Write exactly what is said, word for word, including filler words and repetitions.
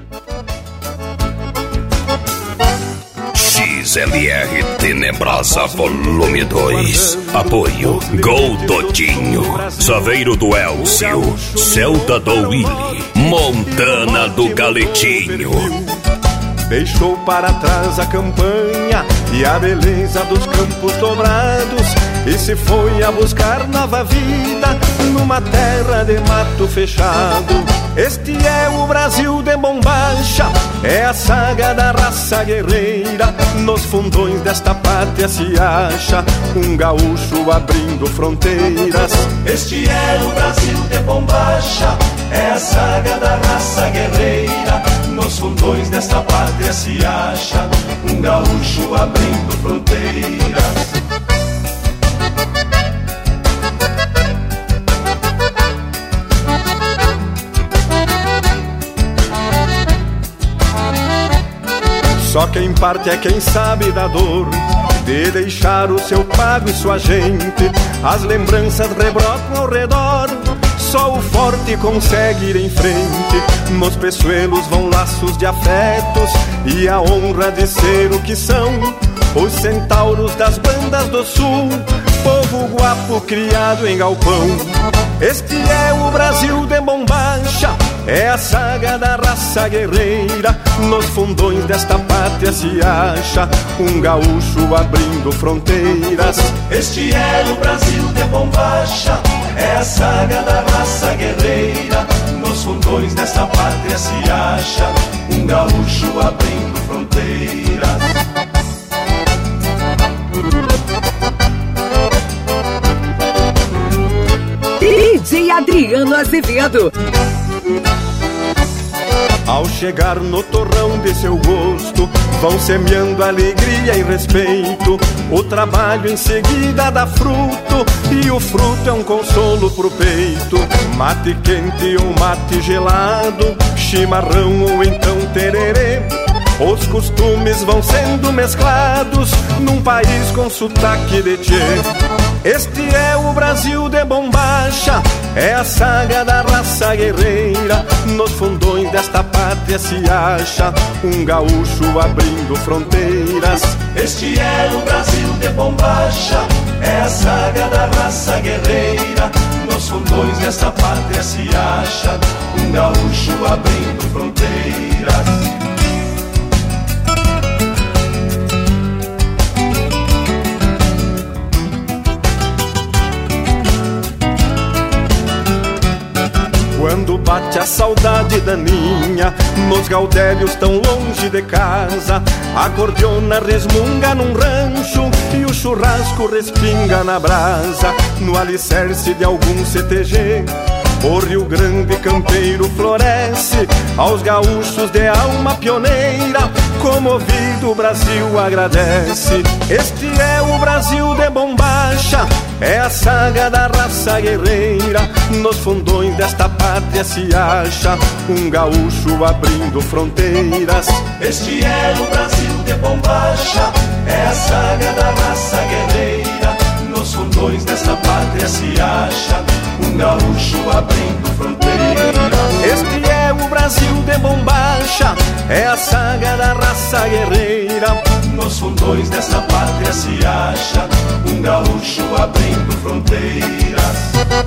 X L R Tenebrosa Volume dois. Apoio Gol Todinho, Saveiro do Elcio, Celta do Willy, Montana do Galetinho. Deixou para trás a campanha e a beleza dos campos dobrados e se foi a buscar nova vida numa terra de mato fechado. Este é o Brasil de bombacha, é a saga da raça guerreira. Nos fundões desta pátria se acha um gaúcho abrindo fronteiras. Este é o Brasil de bombacha, é a saga da raça guerreira. Nos fundões desta pátria se acha um gaúcho abrindo fronteiras. Só quem parte é quem sabe da dor de deixar o seu pago e sua gente. As lembranças rebrotam ao redor, só o forte consegue ir em frente. Nos peçoelos vão laços de afetos e a honra de ser o que são os centauros das bandas do sul, povo guapo criado em galpão. Este é o Brasil de bombacha, é a saga da raça guerreira. Nos fundões desta pátria se acha um gaúcho abrindo fronteiras. Este é o Brasil de bombacha, é a saga da raça guerreira. Nos fundões desta pátria se acha um gaúcho abrindo fronteiras. D J Adriano Azevedo. Ao chegar no torrão de seu gosto, vão semeando alegria e respeito. O trabalho em seguida dá fruto, e o fruto é um consolo pro peito. Mate quente ou mate gelado, chimarrão ou então tererê, os costumes vão sendo mesclados num país com sotaque de tchê. Este é o Brasil de bombacha, é a saga da raça guerreira. Nos fundões desta pátria se acha um gaúcho abrindo fronteiras. Este é o Brasil de bombacha, é a saga da raça guerreira. Nos fundões desta pátria se acha um gaúcho abrindo fronteiras. Quando bate a saudade daninha, nos gaudérios tão longe de casa, a cordiona resmunga num rancho e o churrasco respinga na brasa. No alicerce de algum C T G, o Rio Grande campeiro floresce aos gaúchos de alma pioneira. Comovido o Brasil agradece. Este é o Brasil de bombacha, é a saga da raça guerreira. Nos fundões desta pátria se acha um gaúcho abrindo fronteiras. Este é o Brasil de bombacha, é a saga da raça guerreira. Nos fundões desta pátria se acha um gaúcho abrindo fronteiras. Este é o Brasil de bombacha, é a saga da raça guerreira. Nos fundões desta pátria se acha um gaúcho abrindo fronteiras.